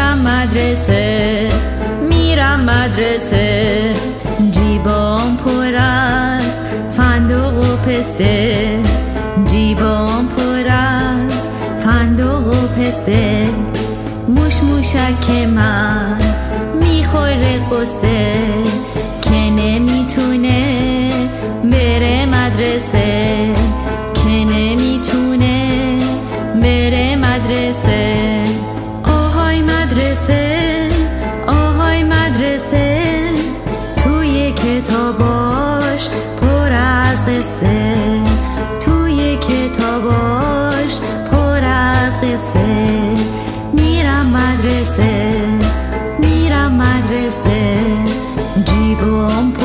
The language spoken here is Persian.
میرم مدرسه، جیبام پر از فندق و پسته، جیبام پر از فندق و پسته. موش موشک من میخوره قصه که نمیتونه بره مدرسه، که نمیتونه بره مدرسه. آهای مدرسه، آهای مدرسه، توی کتاباش پر از قصه، توی کتاباش پر از قصه. میرم مدرسه، میرم مدرسه، جیبم